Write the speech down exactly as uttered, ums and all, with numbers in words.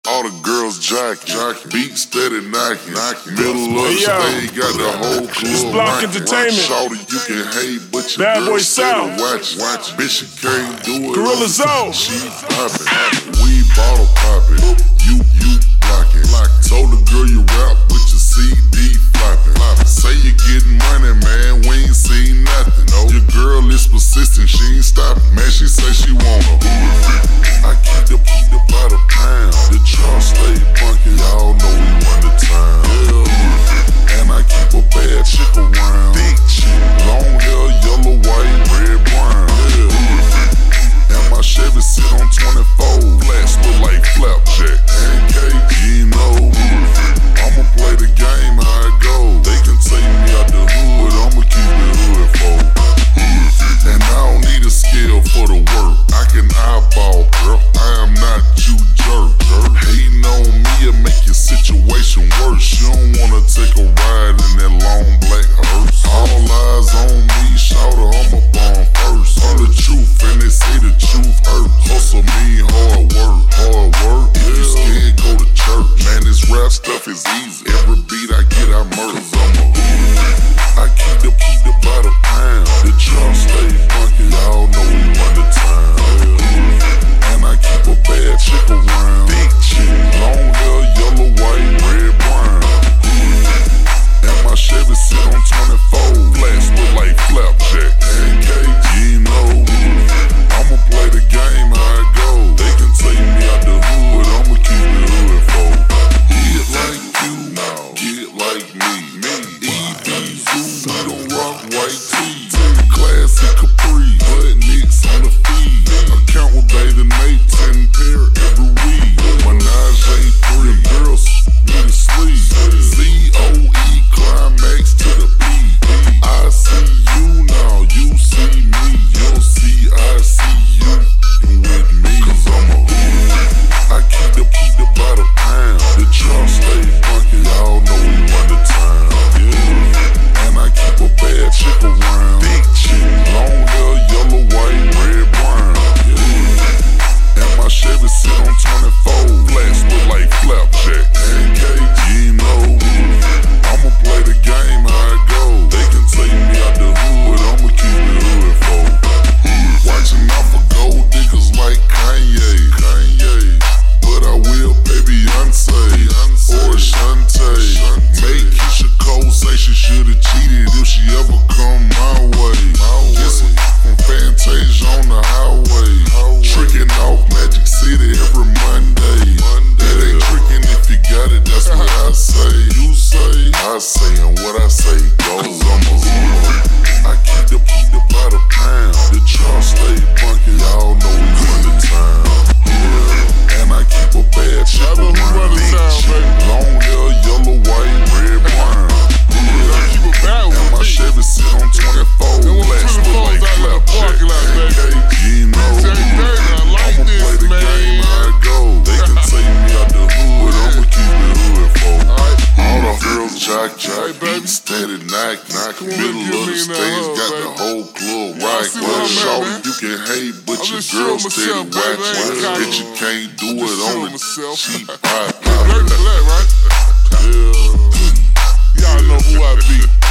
All the girls jacking, jacking. Beat steady knocking, knocking. Middle of the stage, got the whole club Block Entertainment. Shorty, you can hate, but your Bad girl Boy steady South. watch, watch. Bitch, you can't do it. Gorilla Zone. She poppin', we bottle poppin'. You, you blockin'. Told the girl you rap, but your C D floppin'. Say you getting money, man, we ain't seen nothing. No. Your girl is persistent, she ain't stoppin'. Man, she say she wanna. I keep the, keep the by the pound. The truck stay funky, y'all know we run the town. Yeah. And I keep a bad chick around. Big chick, long hair, yellow, white, red, brown. Yeah. And my Chevy sit on twenty-four. Flash look like flapjack. And K G, you know. I'ma play the game how it goes. They can take me out the hood, but I'ma keep it hood for. And I don't need a skill for the work. I can eyeball, girl. I am not you jerk, jerk. Hating on me will make your situation worse. You don't wanna take a ride in that long black hearse. All eyes on me, shout her, I'm a bomb first. I'm the truth, and they say the truth hurts. Hustle mean hard work, hard work. If you scared, go to church. Man, this rap stuff is easy. Every beat I get, I murder. I'm a I keep the, keep the by the pound. The truck stay funky, y'all know we run the town. And I keep a bad chick around. Big chick, long hair, yellow, white, red, brown. And my Chevy sit on twenty-four. Flash look like flapjack. And K G, you know. I'ma play the game how it goes. They can take me out the hood, but I'ma keep it hood for. Get like you, get like me. Me, E B Zoo, we don't rock white tee. Classic Capri, butt nicks on the feed. Account with Bay the Nate, ten pair every week. Menage a three, girls need to sleep. Z O E, climax to the P. I see you now, you see me. You'll see, I see you with me. Cause I'm a I keep the, keep the by the pound. The truck stay funky, y'all know we run the town. Yeah. And I keep a bad chick around. Big chick, long hair, yellow, white, red, brown. Yeah. And my Chevy sit on twenty-four. Flash look like flapjack. And K G, you know. I'ma play the game how it goes. They can take me out the hood, but I'ma keep it hood for. Watching out for gold diggers like Kanye. Kanye. But I will pay Beyonce or Shantae. Make Keisha Cole say she should've cheated if she ever come my way. This from Fantasia on the highway. Tricking off Magic City every Monday. That ain't tricking if you got it, that's what I say. You say, I say, and what I say goes. I'm a I keep the, keep the by the pound. The truck stay funky, y'all know we run the town. Yeah. And I keep a bad chick around. Big chick, long hair, yellow, white, red, brown. Yeah. And my Chevy sit on twenty-four. Flash look like flapjack. And K G, you know. I'ma play the game how it goes. They can take me out the hood, but I'ma keep it hood for. All the girls jock, jock, beat steady, knock, knock. Middle of the stage, got the whole club right. Well, shorty, you can hate, but your girl steady watch. Bitch, you can't do it on the cheap pop. Right? Y'all know who I be.